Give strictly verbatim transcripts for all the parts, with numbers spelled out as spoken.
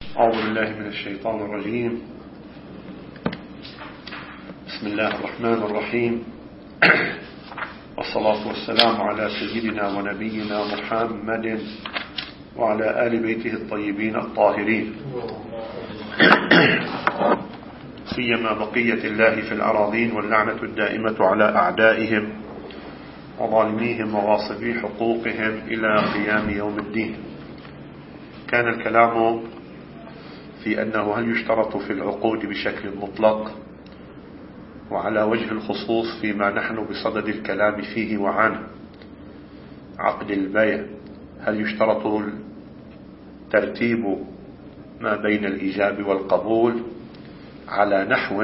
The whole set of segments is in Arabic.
أعوذ بالله من الشيطان الرجيم. بسم الله الرحمن الرحيم. والصلاة والسلام على سيدنا ونبينا محمد وعلى آل بيته الطيبين الطاهرين، سيما بقية الله في الأراضين، واللعنة الدائمة على أعدائهم وظالميهم وغاصبي حقوقهم إلى قيام يوم الدين. كان الكلام في أنه هل يشترط في العقود بشكل مطلق، وعلى وجه الخصوص فيما نحن بصدد الكلام فيه وعنه عقد البيع، هل يشترط ترتيب ما بين الإيجاب والقبول على نحو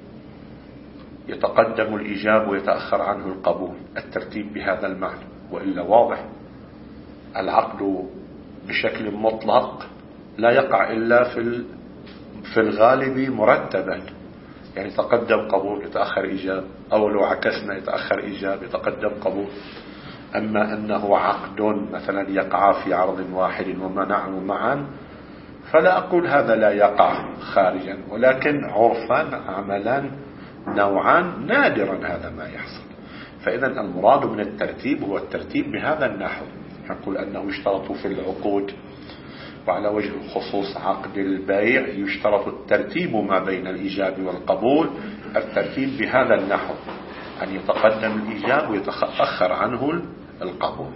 يتقدم الإيجاب ويتأخر عنه القبول، الترتيب بهذا المعنى، وإلا واضح العقد بشكل مطلق لا يقع إلا في في الغالب مرتبا، يعني يتقدم قبول يتأخر إيجاب، أو لو عكسنا يتأخر إيجاب يتقدم قبول. أما أنه عقد مثلا يقع في عرض واحد ومنعه معا، فلا أقول هذا لا يقع خارجا، ولكن عرفا عملا نوعا نادرا هذا ما يحصل. فإذا المراد من الترتيب هو الترتيب بهذا النحو. نقول أنه يشترط في العقود وعلى وجه الخصوص عقد البيع يشترط الترتيب ما بين الإيجاب والقبول، الترتيب بهذا النحو أن يتقدم الإيجاب ويتأخر عنه القبول.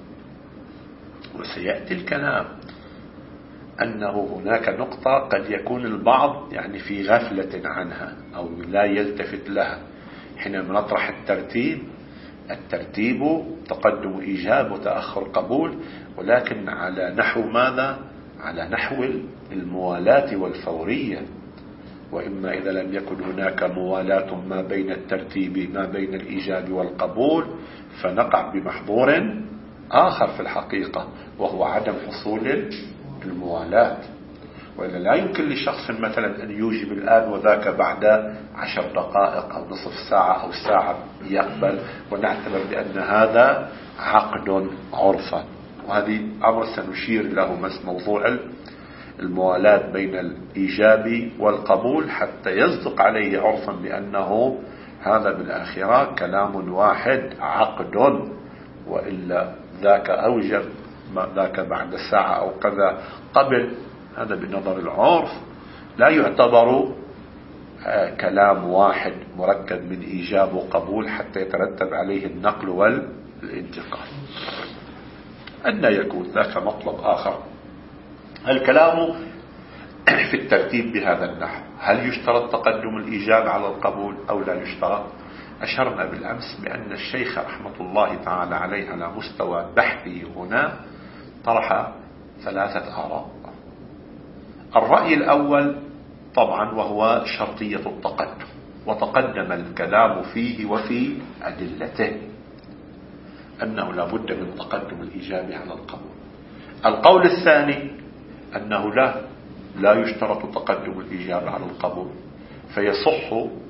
وسيأتي الكلام أنه هناك نقطة قد يكون البعض يعني في غفلة عنها أو لا يلتفت لها حينما نطرح الترتيب. الترتيب تقدم إيجاب وتأخر قبول، ولكن على نحو ماذا؟ على نحو الموالاة والفورية. وإما إذا لم يكن هناك موالاة ما بين الترتيب ما بين الإيجاب والقبول، فنقع بمحظور آخر في الحقيقة، وهو عدم حصول الموالاة. وإلا لا يمكن لشخص مثلا أن يوجب الآن وذاك بعد عشر دقائق أو نصف ساعة أو ساعة يقبل، ونعتبر بأن هذا عقد عرفا. وهذه أمر سنشير له مس موضوع الموالاة بين الإيجاب والقبول حتى يصدق عليه عرفا بأنه هذا بالآخرة كلام واحد عقد، وإلا ذاك أوجب ذاك بعد ساعة أو كذا قبل، هذا بنظر العرف لا يعتبر كلام واحد مركب من إيجاب وقبول حتى يترتب عليه النقل والانتقال. أن يكون ذاك مطلب آخر. الكلام في الترتيب بهذا النحو، هل يشترط تقدم الإيجاب على القبول أو لا يشترط؟ أشرنا بالأمس بأن الشيخ رحمة الله تعالى عليه على مستوى بحثه هنا طرح ثلاثة آراء. الرأي الأول طبعا وهو شرطية التقدم، وتقدم الكلام فيه وفي أدلته أنه لا بد من تقدم الإيجاب على القبول. القول الثاني أنه لا لا يشترط تقدم الإيجاب على القبول، فيصح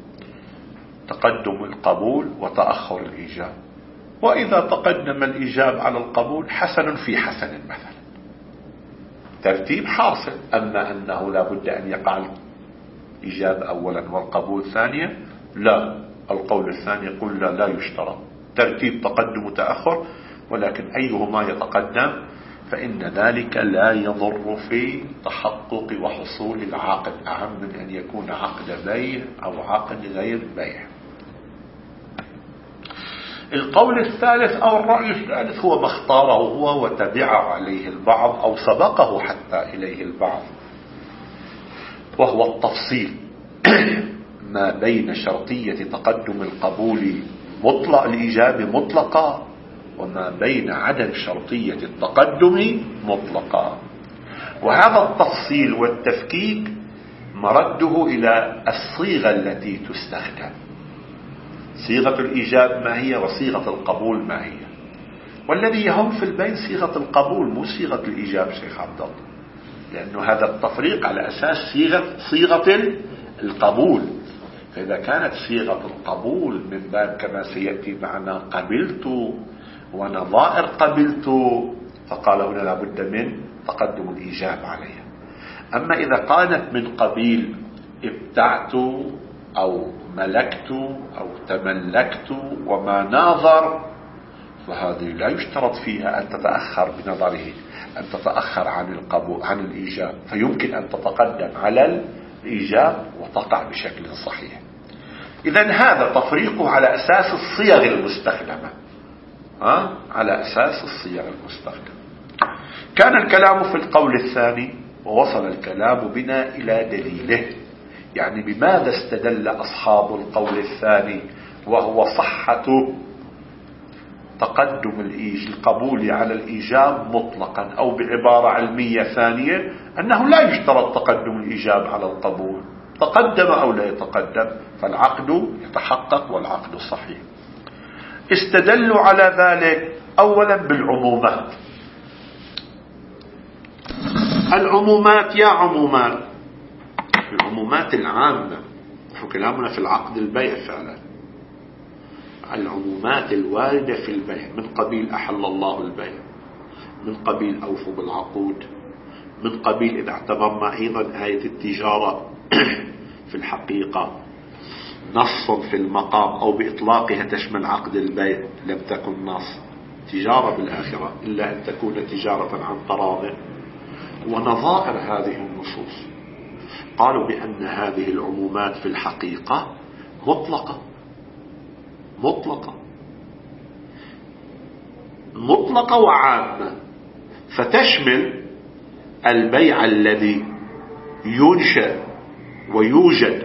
تقدم القبول وتأخر الإيجاب، وإذا تقدم الإيجاب على القبول حسن في حسن مثلا، ترتيب حاصل. أما أنه لا بد أن يقع الإيجاب أولا والقبول ثانيا، لا، القول الثاني يقول لا لا يشترط ترتيب تقدم وتأخر، ولكن أيهما يتقدم فإن ذلك لا يضر في تحقق وحصول العقد، أهم من أن يكون عقد بيع أو عقد غير بيع. القول الثالث أو الرأي الثالث هو ما اختاره هو وتبعه عليه البعض أو سبقه حتى إليه البعض، وهو التفصيل ما بين شرطية تقدم القبول مطلق الإيجاب مطلقا، وما بين عدم شرطية التقدم مطلقا. وهذا التفصيل والتفكيك مرده إلى الصيغة التي تستخدم. صيغة الإيجاب ما هي وصيغة القبول ما هي؟ والذي يهم في البين صيغة القبول مو صيغة الإيجاب شيخ عبد الله، لأنه هذا التفريق على أساس صيغة صيغة القبول. فإذا كانت صيغة القبول من باب كما سيأتي معنا قبلت ونظائر قبلت، فقال هنا لابد من تقدم الإيجاب عليها. أما إذا كانت من قبيل ابتعت أو ملكت أو تملكت وما ناظر، فهذه لا يشترط فيها أن تتأخر بنظره، أن تتأخر عن القبول عن الإيجاب، فيمكن أن تتقدم على الإيجاب وتقع بشكل صحيح. إذن هذا تفريقه على أساس الصيغ المستخدمة، ها؟ على أساس الصيغ المستخدمة. كان الكلام في القول الثاني، ووصل الكلام بنا إلى دليله، يعني بماذا استدل أصحاب القول الثاني وهو صحة تقدم القبول على الإيجاب مطلقا، أو بعبارة علمية ثانية أنه لا يشترط تقدم الإيجاب على القبول، تقدم أو لا يتقدم فالعقد يتحقق والعقد صحيح. استدلوا على ذلك أولا بالعمومات. العمومات يا عمومات، العمومات العامة، وكلامنا في العقد البيع فعلا، العمومات الواردة في البيع من قبيل أحل الله البيع، من قبيل أوفوا بالعقود، من قبيل إذا اعتبرنا أيضا آية التجارة في الحقيقة نص في المقام أو بإطلاقها تشمل عقد البيع، لم تكن نص تجارة بالآخرة إلا أن تكون تجارة عن تراض، ونظائر هذه النصوص قالوا بأن هذه العمومات في الحقيقة مطلقة مطلقة مطلقة وعامة، فتشمل البيع الذي ينشأ ويوجد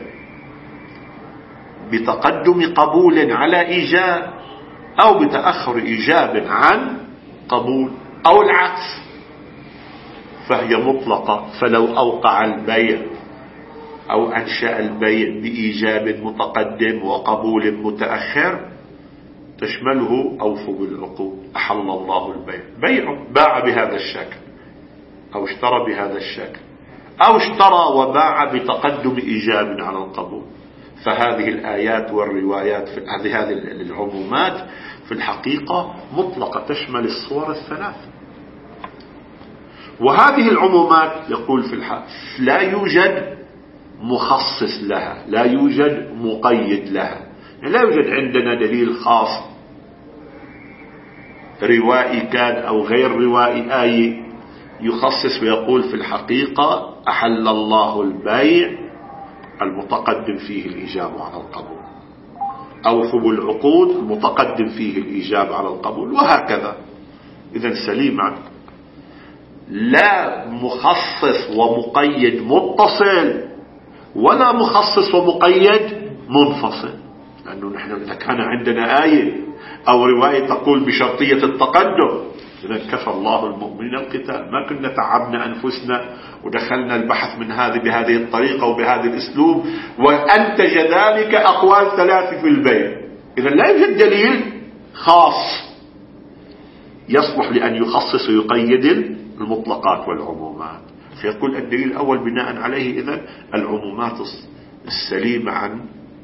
بتقدم قبول على إيجاب أو بتأخر إيجاب عن قبول أو العكس، فهي مطلقة. فلو أوقع البيع أو أنشأ البيع بإيجاب متقدم وقبول متأخر تشمله أوفوا بالعقود، أحل الله البيع، بيع باع بهذا الشكل أو اشترى بهذا الشكل أو اشترى وباع بتقدم إيجاب على القبول. فهذه الآيات والروايات في هذه هذه العمومات في الحقيقة مطلقة تشمل الصور الثلاث. وهذه العمومات يقول في الحق لا يوجد مخصص لها، لا يوجد مقيد لها، يعني لا يوجد عندنا دليل خاص روائي كان أو غير روائي آية يخصص ويقول في الحقيقة أحل الله البيع المتقدم فيه الإيجاب على القبول، أوفوا بالعقود المتقدم فيه الإيجاب على القبول، وهكذا. إذن سليما لا مخصص ومقيد متصل ولا مخصص ومقيد منفصل، لأنه نحن إذا كان عندنا آية أو رواية تقول بشرطية التقدم إذن كفى الله المؤمنين القتال، ما كنا تعبنا أنفسنا ودخلنا البحث من هذه بهذه الطريقة وبهذا الأسلوب وأنتج ذلك أقوال ثلاث في البيع. إذن لا يوجد دليل خاص يصلح لأن يخصص ويقيد المطلقات والعمومات. فيقول الدليل الأول بناء عليه إذن العمومات السليمة عن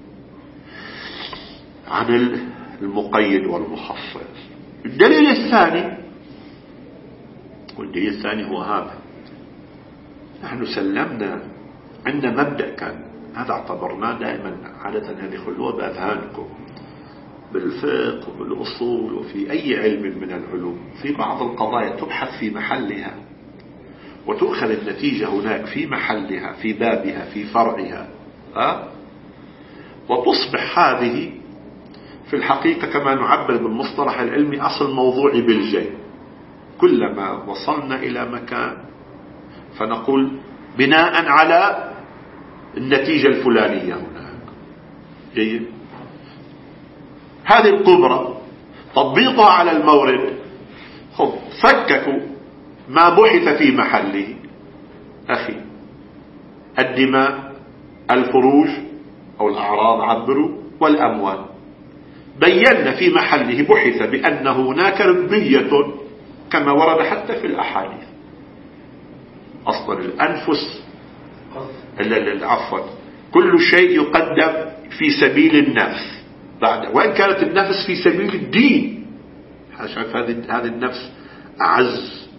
عن المقيد والمخصص. الدليل الثاني والدليل الثاني هو هذا، نحن سلمنا عندنا مبدأ كان هذا اعتبرناه دائما عادة هذه خلوة بأذهانكم بالفقه وبالأصول وفي أي علم من العلوم، في بعض القضايا تبحث في محلها وتؤخذ النتيجة هناك في محلها في بابها في فرعها، أه؟ وتصبح هذه في الحقيقة كما نعبر بالمصطلح العلمي أصل موضوعي بالجي. كلما وصلنا إلى مكان فنقول بناء على النتيجة الفلانية هناك جيد، هذه الكبرى تطبيقها على المورد. خب فككوا ما بحث في محله أخي، الدماء الفروج أو الأعراض عبروا والأموال، بينا في محله بحث بأن هناك ربية كما ورد حتى في الأحاديث. أصلا الأنفس عفوا كل شيء يقدم في سبيل النفس بعد، وإن كانت النفس في سبيل الدين، هذه هذه النفس أعز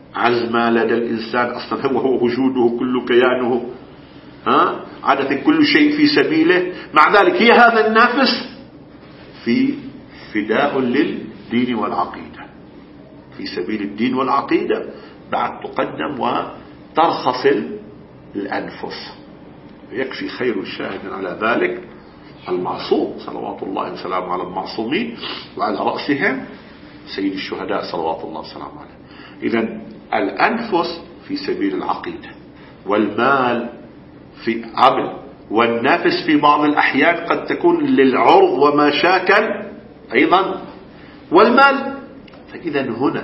عزم لدى الإنسان أصلا هو هو وجوده كل كيانه، ها عادة كل شيء في سبيله. مع ذلك هي هذا النفس في فداء للدين والعقيدة، في سبيل الدين والعقيدة بعد تقدم وترخص الأنفس. يكفي خير شاهد على ذلك المعصوم صلوات الله وسلامه على المعصومين، وعلى رأسهم سيد الشهداء صلوات الله وسلامه عليه. إذن الأنفس في سبيل العقيدة، والمال في عمل، والنفس في بعض الأحيان قد تكون للعرض وما شاكل أيضا، والمال. فإذا هنا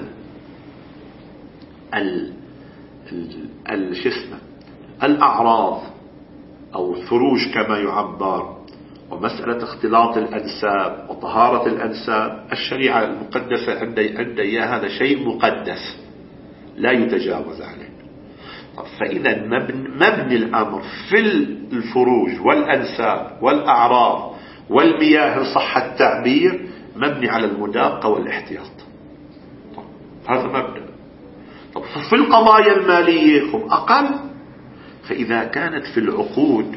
ال ال الشسمة الأعراض أو الفروج كما يعبر، ومسألة اختلاط الأنساب وطهارة الأنساب، الشريعة المقدسة عند إياه هذا شيء مقدس لا يتجاوز عليه. فإذا مبني الأمر في الفروج والأنساب والأعراض والمياه إن صح التعبير مبني على المداقة والاحتياط. هذا مبدأ. طب في القضايا المالية هم أقل. فإذا كانت في العقود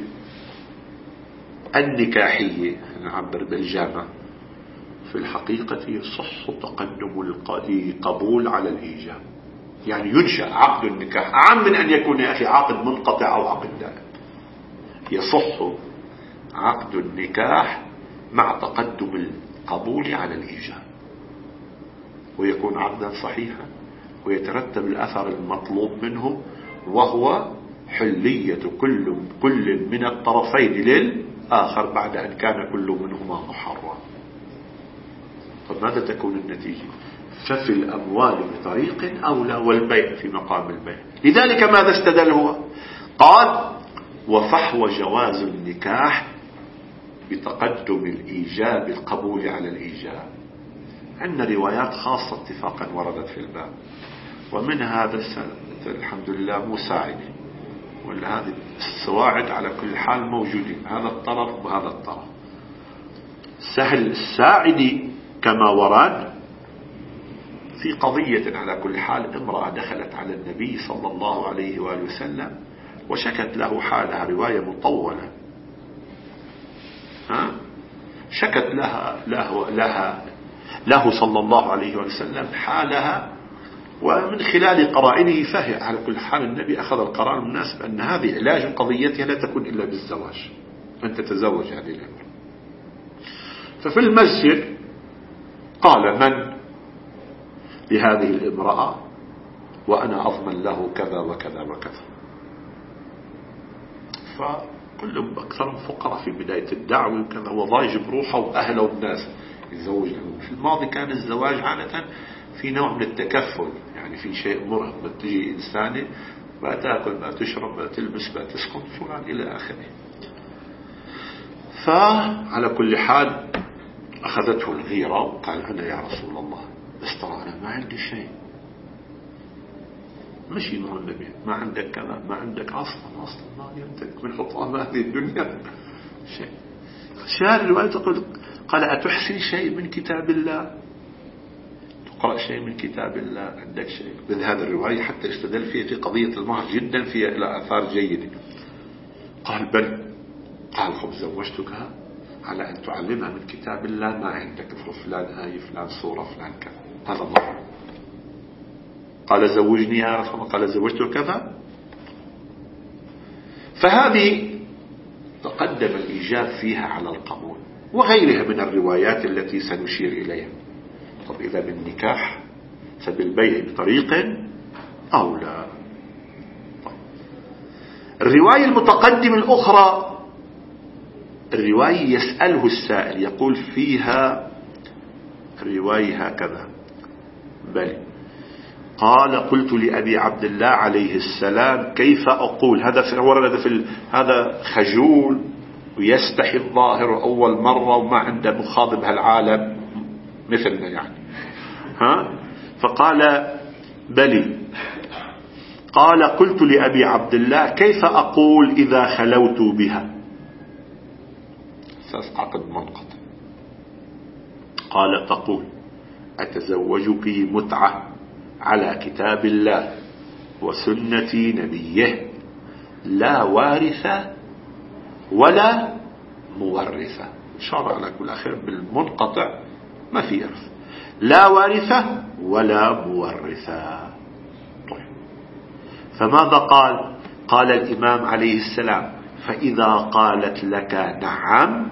النكاحية نعبر بالجامع، في الحقيقة يصح تقدم القبول على الإيجاب، يعني ينشأ عقد النكاح أعم من أن يكون يا أخي عقد منقطع أو عقد دائم. يصح عقد النكاح مع تقدم القبول على الإيجاب، ويكون عقدا صحيحا، ويترتب الأثر المطلوب منه، وهو حلية كل كل من الطرفين للآخر بعد أن كان كل منهما محرم. طب ماذا تكون النتيجة؟ ففي الأموال بطريق أولى، والبيع في مقام البيع. لذلك ماذا استدل هو؟ قال وفحوى جواز النكاح بتقدم الإيجاب القبول على الإيجاب. عندنا روايات خاصة اتفاقا وردت في الباب، ومن هذا الحمد لله مساعدة، ولا هذه السواعد على كل حال موجودين، هذا الطرف وهذا الطرف. سهل الساعدي كما ورد في قضية على كل حال، امرأة دخلت على النبي صلى الله عليه وآله وسلم وشكت له حالها، رواية مطولة، ها شكت لها له, لها له صلى الله عليه وسلم حالها، ومن خلال قرائنه فهي على كل حال النبي أخذ القرار المناسب أن هذه علاج قضيتها لا تكون إلا بالزواج، أن تتزوج هذه الأمر. ففي المسجد قال من لهذه الامرأة وأنا أضمن له كذا وكذا وكذا. فكلهم أكثرهم فقراء في بداية الدعوة وكذا، وضايج بروحه وأهله والناس يتزوج لهم. في الماضي كان الزواج عادة في نوع من التكفل، يعني في شيء مرهق، بتجي إنسانة ما تأكل ما تشرب ما تلبس ما تسكن فلان إلى آخره. فعلى كل حال أخذته الغيرة وقال أنا يا رسول الله بس ترى أنا ما عندي شيء. مشي مع النبي، ما عندك كذا ما عندك أصلا أصلا ما يمتلك من حطام هذه الدنيا شيء. شاهد الرواية تقول قال أتحسن شيء من كتاب الله؟ تقرأ شيء من كتاب الله؟ عندك شيء؟ من هذا الرواية حتى استدل فيه في قضية المهر جدا فيها إلى آثار جيدة. قال بل. قال خب زوجتك على أن تعلمها من كتاب الله ما عندك، فلان آية فلان سورة فلان كذا، هذا الله. قال زوجني يا رسول الله، قال زوجته كذا. فهذه تقدم الإيجاب فيها على القبول، وغيرها من الروايات التي سنشير إليها. طب إذا بالنكاح فبالبيع بطريق أولى. الرواية المتقدمة الأخرى الرواية يسأله السائل يقول فيها الرواية هكذا بل قال قلت لأبي عبد الله عليه السلام كيف أقول؟ هذا ورد في هذا خجول ويستحي الظاهر أول مرة وما عنده مخاضب هالعالم مثلنا يعني، ها فقال بلي. قال قلت لأبي عبد الله كيف أقول إذا خلوت بها؟ أساس عقد منقطع. قال تقول أتزوجك متعة على كتاب الله وسنة نبيه لا وارث ولا مورث. شرع لك بالأخير بالمنقطع ما في إرث، لا وارث ولا مورث. طيب فماذا قال؟ قال الإمام عليه السلام: فإذا قالت لك نعم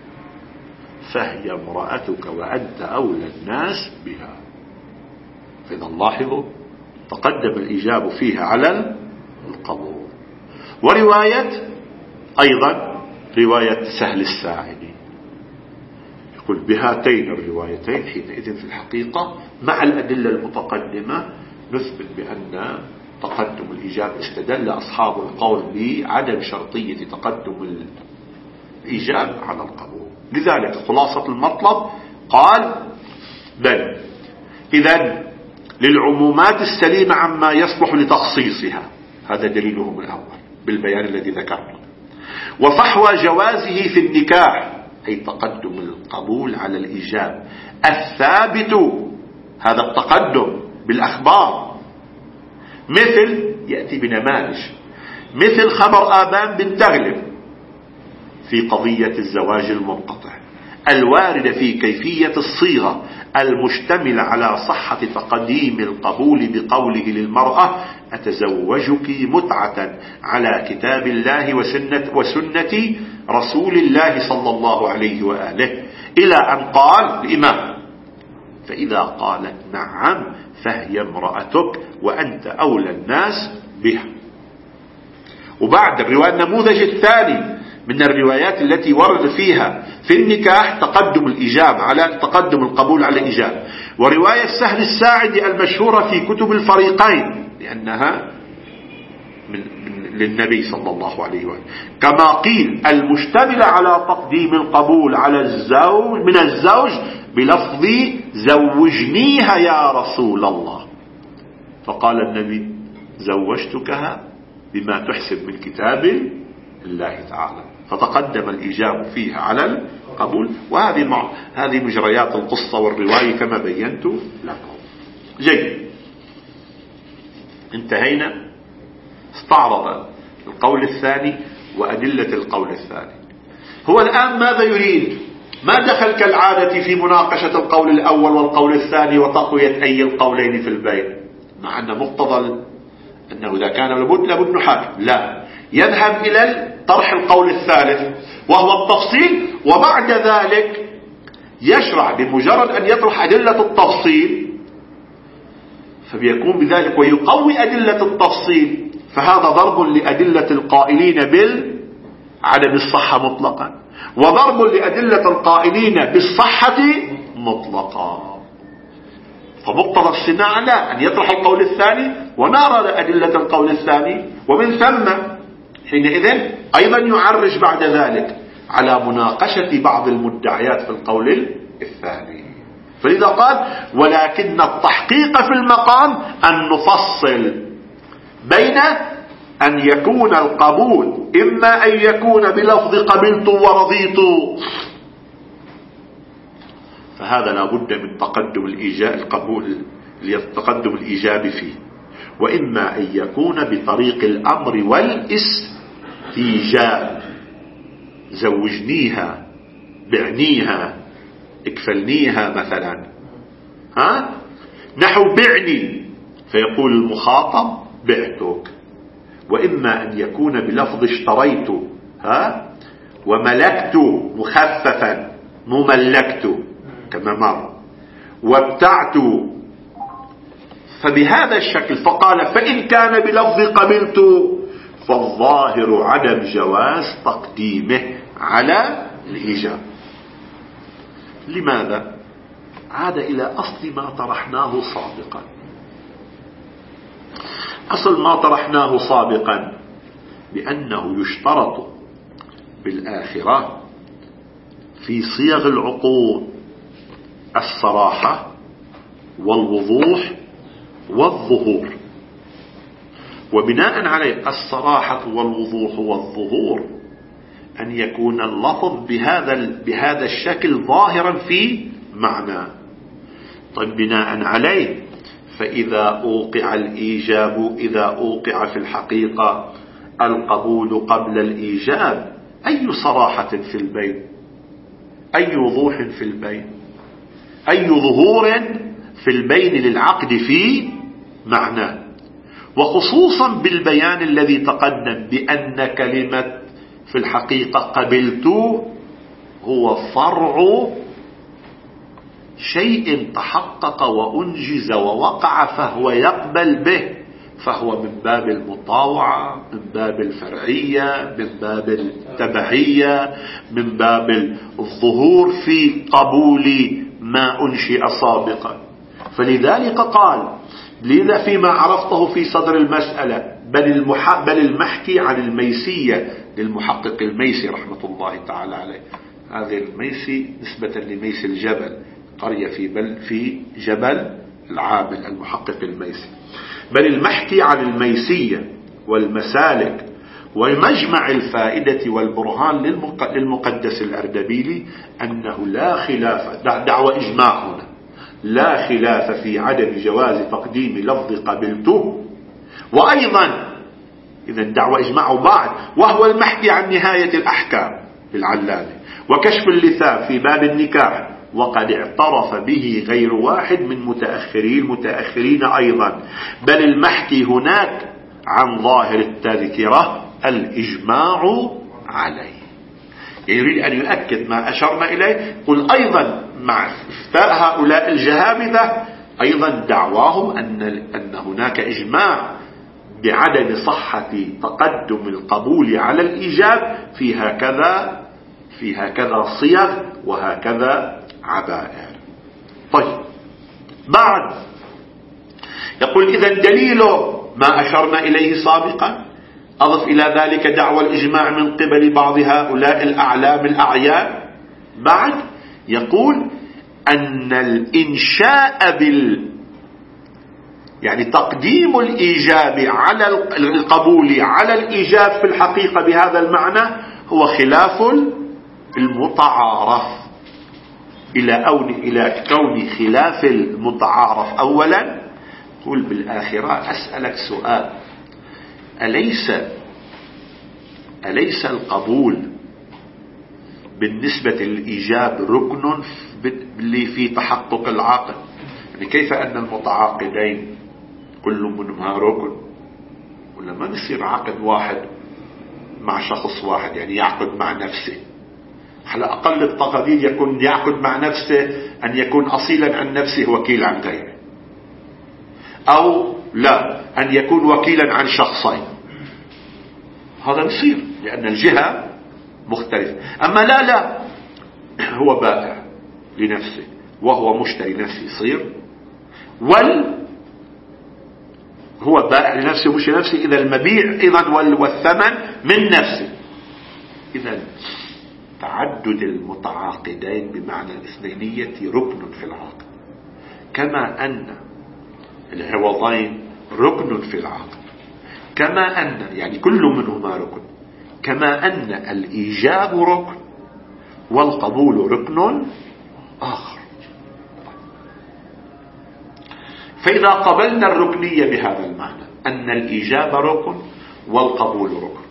فهي امرأتك وأنت أولى الناس بها. فإذا نلاحظ تقدم الإجابة فيها على القبول. ورواية أيضا رواية سهل الساعدي يقول بهاتين الروايتين حينئذ في الحقيقة مع الأدلة المتقدمة نثبت بأن تقدم الإجابة استدل أصحاب القول بعدم شرطية تقدم الإجابة على القبول. لذلك خلاصة المطلب قال: بل إذن للعمومات السليمة عما يصلح لتخصيصها، هذا دليلهم الأول بالبيان الذي ذكرته، وفحوى جوازه في النكاح أي تقدم القبول على الإجابة الثابت، هذا التقدم بالأخبار، مثل يأتي بنماذج مثل خبر آبان بن تغلب في قضية الزواج المنقطع الوارد في كيفية الصيغة المشتمل على صحة تقديم القبول بقوله للمرأة: أتزوجك متعة على كتاب الله وسنة, وسنة رسول الله صلى الله عليه وآله، إلى أن قال الإمام: فإذا قالت نعم فهي امرأتك وأنت أولى الناس بها. وبعد الرواية النموذج الثاني من الروايات التي ورد فيها في النكاح تقدم الإجابة على تقدم القبول على الإجابة، ورواية سهل الساعدي المشهورة في كتب الفريقين لأنها من من للنبي صلى الله عليه وسلم، كما قيل المشتملة على تقديم القبول على الزوج من الزوج بلفظ زوجنيها يا رسول الله، فقال النبي: زوجتكها بما تحسب من كتاب الله تعالى، فتقدم الإجابة فيها على القبول. وهذه مع... هذه مجريات القصة والرواية كما بينت لكم. جيد، انتهينا. استعرض القول الثاني وأدلة القول الثاني. هو الآن ماذا يريد؟ ما دخل كالعادة في مناقشة القول الأول والقول الثاني وتقوية أي القولين في البين، مع أن مقتضى أنه إذا كان لابد لابد نحاكم، لا، يذهب إلى طرح القول الثالث وهو التفصيل، وبعد ذلك يشرع بمجرد أن يطرح أدلة التفصيل فبيكون بذلك ويقوي أدلة التفصيل، فهذا ضرب لأدلة القائلين بالعدم الصحة مطلقا، وضرب لأدلة القائلين بالصحة مطلقا. فمقتضى الصناعة لا، أن يطرح القول الثاني ونرى أدلة القول الثاني، ومن ثم حينئذ أيضا يعرج بعد ذلك على مناقشة بعض المدعيات في القول الثاني. فلذا قال: ولكن التحقيق في المقام أن نفصل بين أن يكون القبول إما أن يكون بلفظ قبلت ورضيت، فهذا لا بد من تقدم الإيجاب القبول ليتقدم الإيجاب فيه، وإما أن يكون بطريق الأمر والاستيجاب، زوجنيها، بعنيها، اكفلنيها مثلا، ها نحو بعني، فيقول المخاطب بعتك. وإما أن يكون بلفظ اشتريت، ها وملكت مخففا، مملكت كما مر، وابتعت، فبهذا الشكل. فقال: فإن كان بلفظ قبلت فالظاهر عدم جواز تقديمه على الإيجاب. لماذا؟ عاد إلى أصل ما طرحناه سابقا. أصل ما طرحناه سابقا بأنه يشترط بالآخرة في صيغ العقود الصراحة والوضوح والظهور، وبناء عليه الصراحة والوضوح والظهور أن يكون اللفظ بهذا بهذا الشكل ظاهرا في معنى. طيب بناء عليه فإذا أوقع الإيجاب إذا أوقع في الحقيقة القبول قبل الإيجاب، أي صراحة في البين، أي وضوح في البين، أي ظهور في البين للعقد في معناه، وخصوصا بالبيان الذي تقدم بأن كلمة في الحقيقة قبلت هو فرع شيء تحقق وأنجز ووقع فهو يقبل به، فهو من باب المطاوعة، من باب الفرعية، من باب التبعية، من باب الظهور في قبول ما أنشئ سابقا. فلذلك قال لذا فيما عرفته في صدر المسألة بل, المح... بل المحكي عن الميسية للمحقق الميسي رحمة الله تعالى عليه. هذه الميسي نسبة لميسي الجبل، قرية في, بل في جبل العامل المحقق الميسي. بل المحكي عن الميسية والمسالك ومجمع الفائدة والبرهان للمقدس الأردبيلي أنه لا خلاف، دعوة إجماع هنا، لا خلاف في عدم جواز تقديم لفظ قبلته. وأيضا إذا دعوة إجماع بعد، وهو المحكي عن نهاية الأحكام للعلامي وكشف اللثام في باب النكاح، وقد اعترف به غير واحد من متأخرين المتأخرين أيضا. بل المحكي هناك عن ظاهر التذكرة الإجماع عليه، يريد أن يؤكد ما أشرنا إليه. قل أيضا مع افتاء هؤلاء الجهابذة أيضا دعواهم أن, أن هناك إجماع بعدم صحة تقدم القبول على الإيجاب في هكذا في هكذا صيغ وهكذا عبائر. طيب بعد يقول إذن دليله ما أشرنا إليه سابقا. أضف إلى ذلك دعوى الإجماع من قبل بعض هؤلاء الأعلام الأعيان. بعد يقول أن الإنشاء بال يعني تقديم الإيجاب على القبول على الإيجاب في الحقيقة بهذا المعنى هو خلاف المتعارف. إلى أون إلى كون خلاف المتعارف أولا قل بالآخرة أسألك سؤال: أليس أليس القبول بالنسبة للإيجاب ركن اللي في تحقق العقد؟ يعني كيف أن المتعاقدين كل منهما ركن، ولا ما نصير عقد واحد مع شخص واحد يعني يعقد مع نفسه؟ على أقل التقدير يكون يعقد مع نفسه أن يكون أصيلا عن نفسه وكيل عن غيره، أو لا أن يكون وكيلا عن شخصين. هذا يصير لأن الجهة مختلفة. أما لا لا هو بائع لنفسه وهو مشتري نفسه يصير، وال هو بائع لنفسه مش لنفسه إذا المبيع أيضا والثمن من نفسه. إذا تعدد المتعاقدين بمعنى الاثنينية ركن في العقد، كما أن العوضين ركن في العقد، كما أن يعني كل منهما ركن، كما أن الإيجاب ركن والقبول ركن آخر. فإذا قبلنا الركنية بهذا المعنى أن الإيجاب ركن والقبول ركن،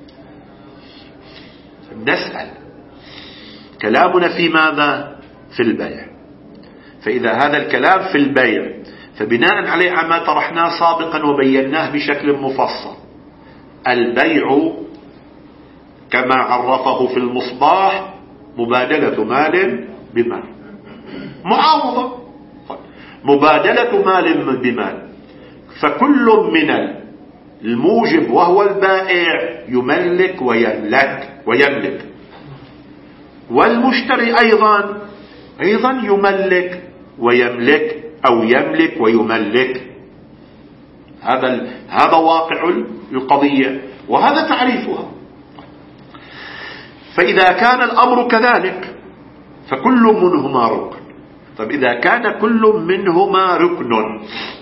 نسأل كلامنا في ماذا؟ في البيع. فإذا هذا الكلام في البيع فبناء عليه ما طرحناه سابقا وبيناه بشكل مفصل، البيع كما عرفه في المصباح مبادلة مال بمال، معاوضة، مبادلة مال بمال. فكل من الموجب وهو البائع يملك ويملك ويملك، والمشتري أيضا أيضا يملك ويملك أو يملك ويملك. هذا هذا واقع القضية وهذا تعريفها. فإذا كان الأمر كذلك فكل منهما ركن. طب إذا كان كل منهما ركن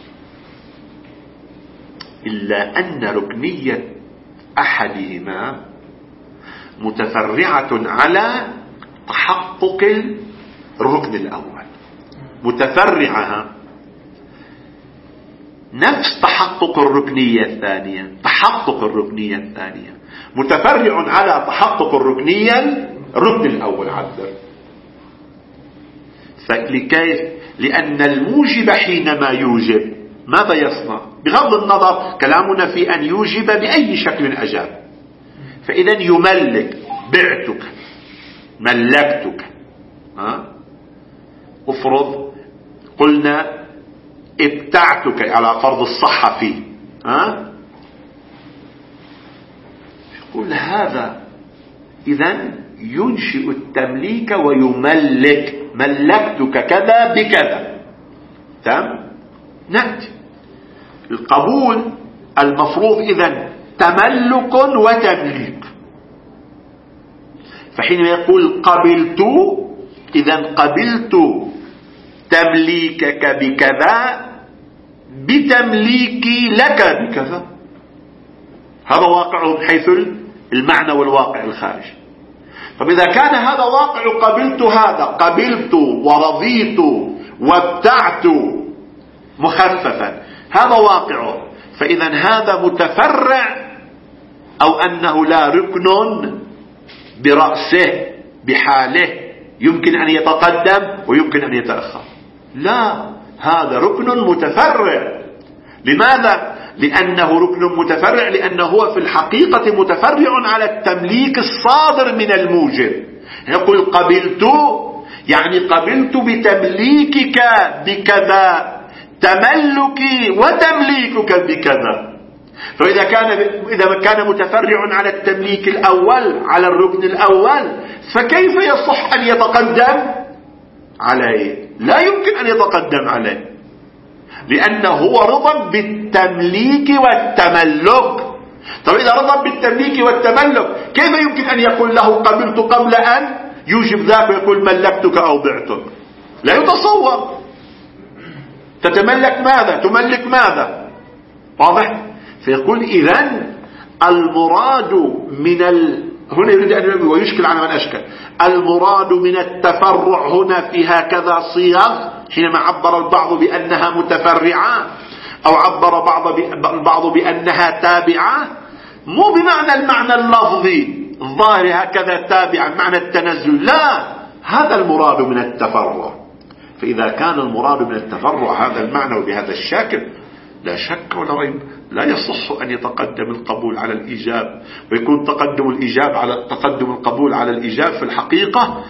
إلا أن ركنية أحدهما متفرعة على تحقق الركن الأول، متفرعة نفس تحقق الركنية الثانية. تحقق الركنية الثانية متفرع على تحقق الركنية الركن الأول عذر. فلكيف؟ لأن الموجب حينما يوجب ماذا يصنع؟ بغض النظر كلامنا في أن يوجب بأي شكل أجاب. فإذا يملك، بعتك، ملكتك، ها؟ افرض قلنا ابتعتك على فرض الصحة فيه، ها؟ يقول هذا إذن ينشئ التمليك ويملك، ملكتك كذا بكذا. تمام؟ نأتي القبول المفروض إذن تملك وتمليك. فحينما يقول قبلت، إذن قبلت تمليكك بكذا بتمليكي لك بكذا. هذا واقعه بحيث المعنى والواقع الخارج. طب إذا كان هذا واقع قبلت، هذا قبلت ورضيت وابتعت مخففا، هذا واقعه. فإذا هذا متفرع، أو أنه لا ركن برأسه بحاله يمكن أن يتقدم ويمكن أن يتأخر. لا، هذا ركن متفرع. لماذا؟ لأنه ركن متفرع، لأنه هو في الحقيقة متفرع على التمليك الصادر من الموجب. يقول قبلت يعني قبلت بتمليكك بكذا، تملكي وتمليكك بكذا. فإذا كان إذا كان متفرع على التمليك الأول، على الركن الأول، فكيف يصح أن يتقدم عليه؟ لا يمكن أن يتقدم عليه، لأنه هو رضا بالتمليك والتملك. طب إذا رضا بالتمليك والتملك كيف يمكن أن يقول له قبلت قبل أن يوجب ذاك ويقول ملكتك أو بعتك؟ لا يتصور. تتملك ماذا؟ تملك ماذا؟ واضح؟ فيقول إذن المراد من ال... هنا يريد أن يقول ويشكل على من أشكل. المراد من التفرع هنا في هكذا صيغ، حينما عبر البعض بأنها متفرعة أو عبر بعض البعض بأنها تابعة، مو بمعنى المعنى اللفظي الظاهر هكذا تابعة معنى التنزل، لا، هذا المراد من التفرع. فإذا كان المراد من التفرع هذا المعنى وبهذا الشكل، لا شك ولا ريب لا يصح أن يتقدم القبول على الإيجاب، ويكون تقدم الإيجاب على تقدم القبول على الإيجاب في الحقيقة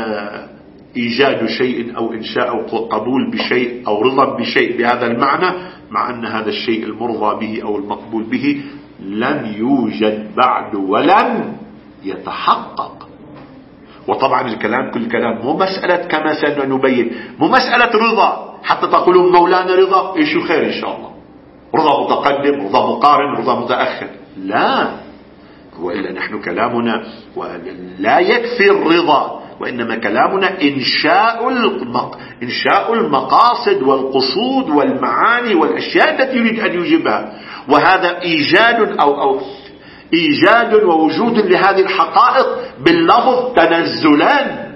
إيجاد شيء أو إنشاء أو قبول بشيء أو رضا بشيء بهذا المعنى، مع أن هذا الشيء المرضى به أو المقبول به لم يوجد بعد ولم يتحقق. وطبعا الكلام كل كلام مو مسألة كما سنبين، مو مسألة رضا حتى تقولون مولانا رضا ايش خير إن شاء الله، رضا متقدم، رضا مقارن، رضا متأخر، لا. وإلا نحن كلامنا لا يكفي الرضا، وإنما كلامنا إنشاء المق... إنشاء المقاصد والقصود والمعاني والأشياء التي يريد أن يوجبها. وهذا إيجاد أو, أو إيجاد ووجود لهذه الحقائق باللفظ تنزلا،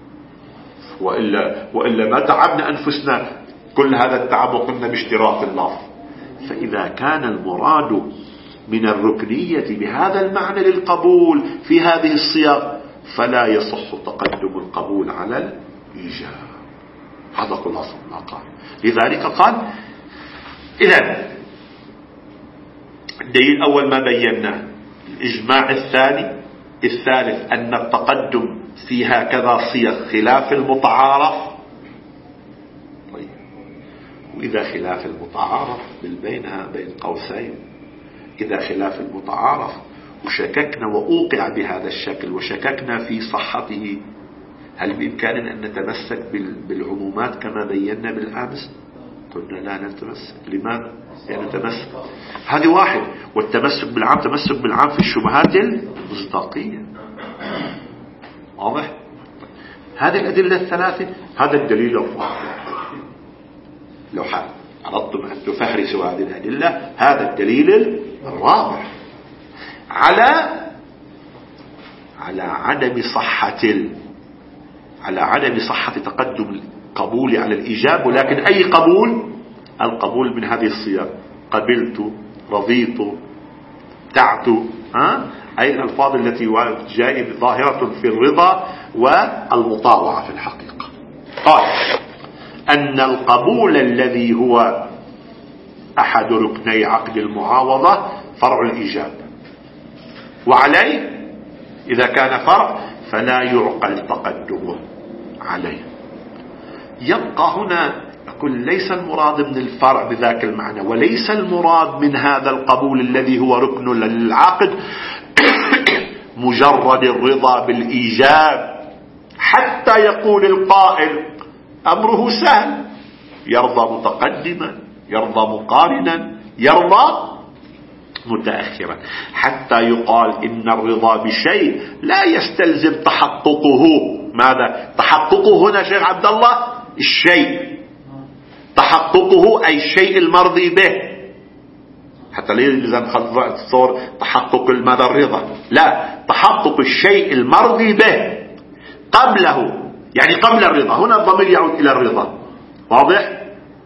وإلا, وإلا ما تعبنا أنفسنا كل هذا التعب وقلنا باشتراط اللفظ. فإذا كان المراد من الركنية بهذا المعنى للقبول في هذه الصيغ، فلا يصح تقدم القبول على الإيجاب. هذا خلاصة ما قال. لذلك قال إذن الدليل الأول ما بيناه، الإجماع الثاني الثالث أن التقدم في هكذا صيغ خلاف المتعارف. طيب، وإذا خلاف المتعارف بالبينها بين قوسين، إذا خلاف المتعارف وشككنا وأوقع بهذا الشكل وشككنا في صحته، هل بإمكاننا أن نتمسك بالعمومات كما بينا بالأمس؟ قلنا لا نتمسك. لماذا؟ يعني نتمسك هذه واحد، والتمسك بالعام تمسك بالعام في الشبهات المصداقية. واضح؟ هذه الأدلة الثلاثة، هذا الدليل الرابع. لو أردتم أن تفهرسوا هذه الأدلة، هذا الدليل الرابع على على عدم صحة على عدم صحة تقدم القبول على الإيجاب. ولكن أي قبول؟ القبول من هذه الصيغ: قبلت، رضيت، تعت، ها؟ أي الألفاظ التي جاءت ظاهرة في الرضا والمطاوعة في الحقيقة. قال أن القبول الذي هو أحد ركني عقد المعاوضة فرع الإيجاب، وعليه إذا كان فرع فلا يعقل تقدمه عليه. يبقى هنا يقول ليس المراد من الفرع بذاك المعنى، وليس المراد من هذا القبول الذي هو ركن للعقد مجرد الرضا بالإيجاب، حتى يقول القائل أمره سهل، يرضى متقدما، يرضى مقارنا، يرضى متأخرا، حتى يقال إن الرضا بشيء لا يستلزم تحققه. ماذا تحققه هنا شيخ عبد الله؟ الشيء تحققه أي الشيء المرضي به، حتى لا يلزم تصور تحقق ماذا الرضا، لا، تحقق الشيء المرضي به قبله، يعني قبل الرضا. هنا الضمير يعود إلى الرضا، واضح؟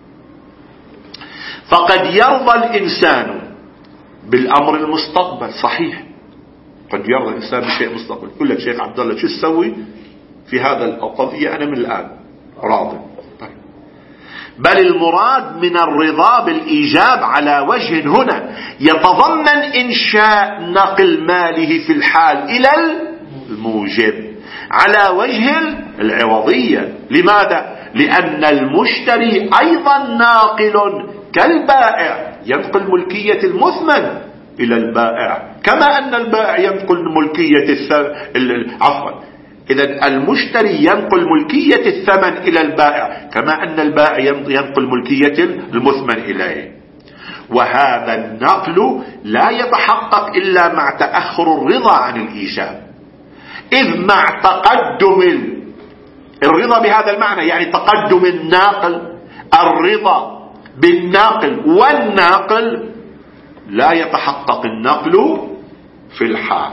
فقد يرضى الإنسان بالأمر المستقبل، صحيح، قد يرضى الإنسان بشيء مستقبل. يقول لك شيخ عبد الله شو تسوي في هذا القضية؟ أنا من الآن راضي. بل المراد من الرضا بالإيجاب على وجه هنا يتضمن إنشاء نقل ماله في الحال إلى الموجب على وجه العوضية. لماذا؟ لأن المشتري أيضا ناقل كالبائع، ينقل ملكية المثمن إلى البائع، كما أن البائع ينقل ملكية عفوا إذن المشتري ينقل ملكية الثمن إلى البائع، كما أن البائع ينقل ملكية المثمن إليه. وهذا النقل لا يتحقق إلا مع تأخر الرضا عن الإيجاب، إذ مع تقدم الرضا بهذا المعنى، يعني تقدم الناقل، الرضا بالناقل والناقل، لا يتحقق النقل في الحال.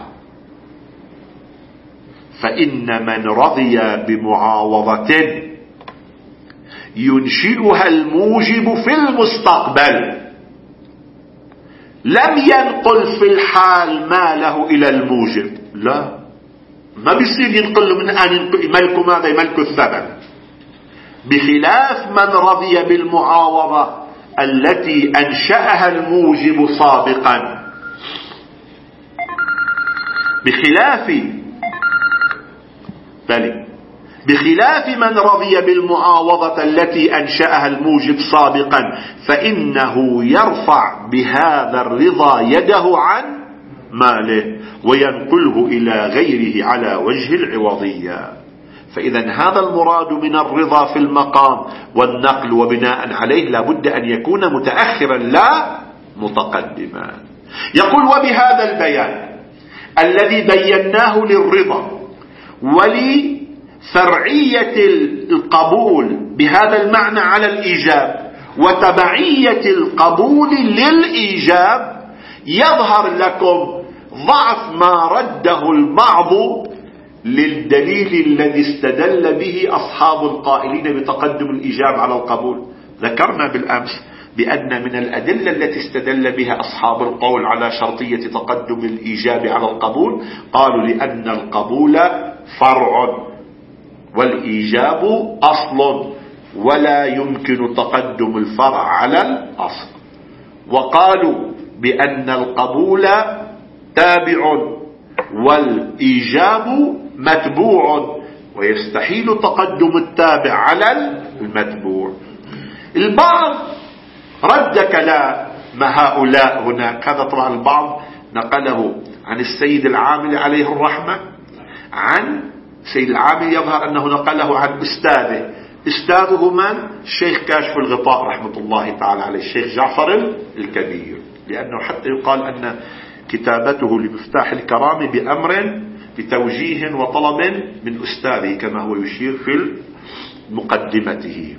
فإن من رضي بمعاوضة ينشئها الموجب في المستقبل لم ينقل في الحال ماله إلى الموجب، لا، ما بيصير ينقل من أن ملك ماذا؟ ملك الثمن. بخلاف من رضي بالمعاوضة التي أنشأها الموجب سابقا، بخلاف بل بخلاف من رضي بالمعاوضة التي أنشأها الموجب سابقا، فإنه يرفع بهذا الرضا يده عن ماله وينقله إلى غيره على وجه العوضية. فإذا هذا المراد من الرضا في المقام والنقل، وبناء عليه لا بد أن يكون متأخرا لا متقدما. يقول وبهذا البيان الذي بيناه للرضا ولفرعية القبول بهذا المعنى على الإيجاب وتبعية القبول للإيجاب، يظهر لكم ضعف ما رده البعض للدليل الذي استدل به أصحاب القائلين بتقدم الإيجاب على القبول. ذكرنا بالأمس بأن من الأدلة التي استدل بها أصحاب القول على شرطية تقدم الإيجاب على القبول، قالوا لأن القبول فرع والإيجاب أصل، ولا يمكن تقدم الفرع على الأصل. وقالوا بأن القبول تابع والإيجاب متبوع، ويستحيل تقدم التابع على المتبوع. البعض رد كلام هؤلاء هناك، هذا طبعا البعض نقله عن السيد العامل عليه الرحمة، عن سيد العامل يظهر أنه نقله عن أستاذه. أستاذه من؟ الشيخ كاشف الغطاء رحمة الله تعالى عليه، الشيخ جعفر الكبير، لأنه حتى يقال أن كتابته لمفتاح الكرامة بأمر بتوجيه وطلب من أستاذه كما هو يشير في مقدمته.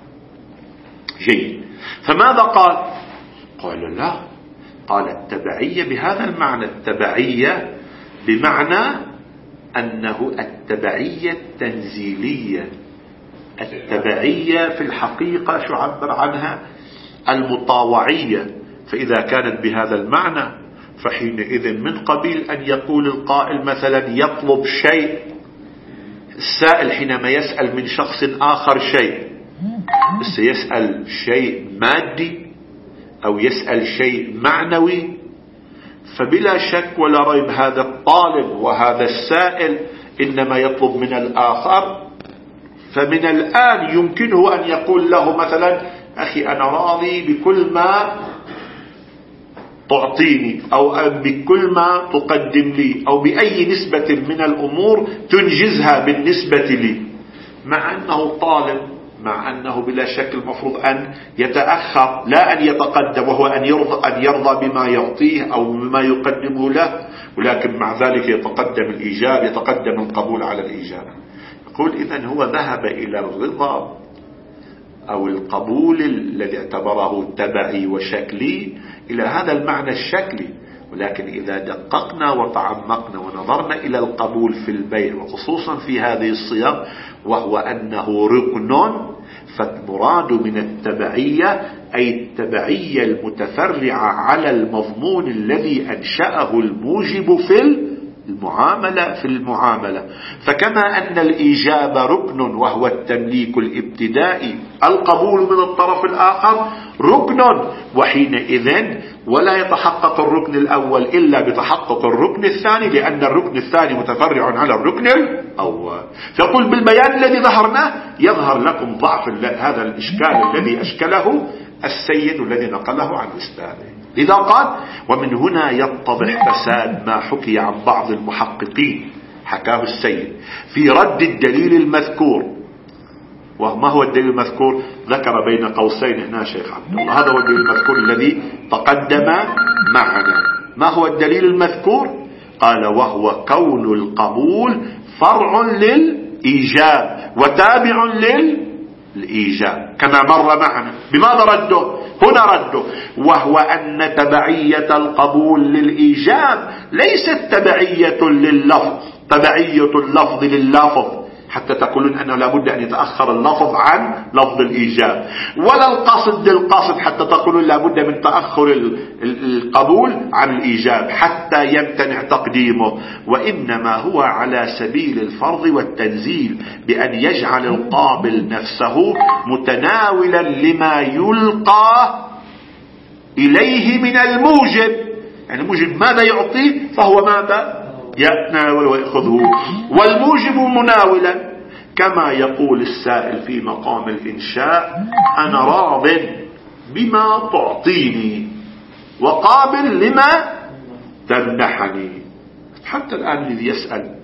جيد. فماذا قال؟ قال لا، قال التبعية بهذا المعنى، التبعية بمعنى أنه التبعية التنزيلية. التبعية في الحقيقة شو عبر عنها؟ المطاوعية، فإذا كانت بهذا المعنى فحينئذ من قبيل أن يقول القائل مثلا يطلب شيء، السائل حينما يسأل من شخص آخر شيء سيسأل شيء مادي أو يسأل شيء معنوي، فبلا شك ولا ريب هذا الطالب وهذا السائل إنما يطلب من الآخر. فمن الآن يمكنه أن يقول له مثلا أخي أنا راضي بكل ما تعطيني أو بكل ما تقدم لي أو بأي نسبة من الأمور تنجزها بالنسبة لي، مع أنه طالب، مع أنه بلا شك المفروض أن يتأخر لا أن يتقدم، وهو أن يرضى, أن يرضى بما يعطيه أو بما يقدمه له، ولكن مع ذلك يتقدم الإيجاب، يتقدم القبول على الإيجاب. يقول إذن هو ذهب إلى الرضا أو القبول الذي اعتبره تبعي وشكلي إلى هذا المعنى الشكلي، ولكن إذا دققنا وتعمقنا ونظرنا إلى القبول في البيع وخصوصا في هذه الصيغ وهو أنه ركن، فالمراد من التبعية أي التبعية المتفرعة على المضمون الذي أنشأه الموجب في المعاملة في المعاملة. فكما أن الإيجاب ركن وهو التمليك الابتدائي، القبول من الطرف الآخر ركن، وحينئذ ولا يتحقق الركن الأول إلا بتحقق الركن الثاني، لأن الركن الثاني متفرع على الركن الأول. فيقول بالبيان الذي ظهرناه يظهر لكم ضعف هذا الإشكال الذي أشكله السيد الذي نقله عن أستاذه. لذا قال ومن هنا يتضح فساد ما حكي عن بعض المحققين، حكاه السيد في رد الدليل المذكور. وما هو الدليل المذكور؟ ذكر بين قوسين هنا شيخ عبد الله، هذا هو الدليل المذكور الذي تقدم معنا. ما هو الدليل المذكور؟ قال وهو كون القبول فرع للإيجاب وتابع للإيجاب كما مر معنا. بماذا رده؟ هنا رده وهو أن تبعية القبول للإيجاب ليست تبعية لللفظ، تبعية اللفظ لللفظ، حتى تقولون أنه لابد أن يتأخر اللفظ عن لفظ الإيجاب، ولا القصد للقصد حتى تقولون لابد من تأخر القبول عن الإيجاب حتى يمتنع تقديمه، وإنما هو على سبيل الفرض والتنزيل، بأن يجعل القابل نفسه متناولا لما يلقى إليه من الموجب. يعني الموجب ماذا يعطيه فهو ماذا يتناول ويأخذه، والموجب مناولا، كما يقول السائل في مقام الإنشاء أنا راض بما تعطيني وقابل لما تمنحني. حتى الآن الذي يسأل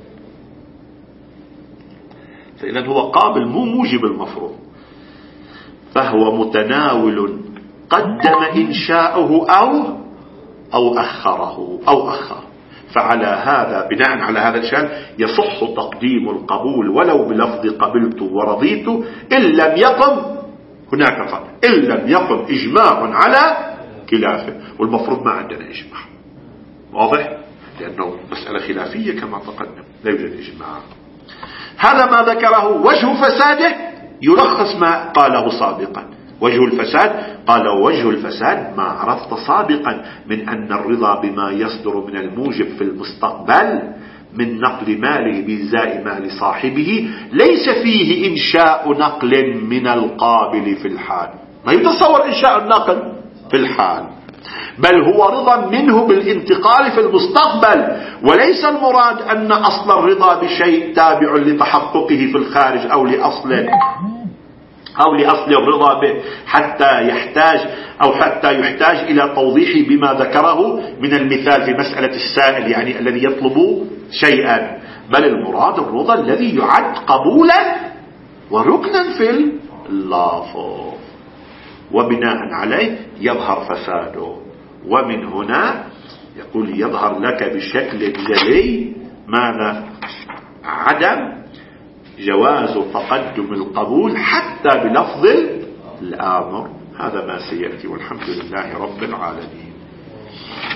فإذا هو قابل مو موجب المفروض، فهو متناول قدم إنشاؤه أو أو أخره أو أخر. فعلى هذا بناء على هذا الشأن يصح تقديم القبول ولو بلفظ قبلت ورضيت إن لم يقم هناك فرق، إن لم يقم إجماع على خلافه، والمفروض ما عندنا إجماع واضح، لأنه مسألة خلافية كما تقدم لا يوجد إجماع. هذا ما ذكره. وجه فساده يلخص ما قاله سابقا. وجه الفساد قال وجه الفساد ما عرفت سابقا من أن الرضا بما يصدر من الموجب في المستقبل من نقل ماله بإزاء مال صاحبه ليس فيه إنشاء نقل من القابل في الحال. ما يتصور إنشاء النقل في الحال، بل هو رضا منه بالانتقال في المستقبل، وليس المراد أن أصل الرضا بشيء تابع لتحققه في الخارج أو لأصله أو لأصل الرضا به حتى يحتاج أو حتى يحتاج إلى توضيح بما ذكره من المثال في مسألة السائل، يعني الذي يطلب شيئا، بل المراد الرضا الذي يعد قبولا وركنا في اللفظ، وبناء عليه يظهر فساده. ومن هنا يقول يظهر لك بشكل جلي ماذا؟ عدم جواز تقدم القبول حتى بلفظ الآمر. هذا ما سيأتي، والحمد لله رب العالمين.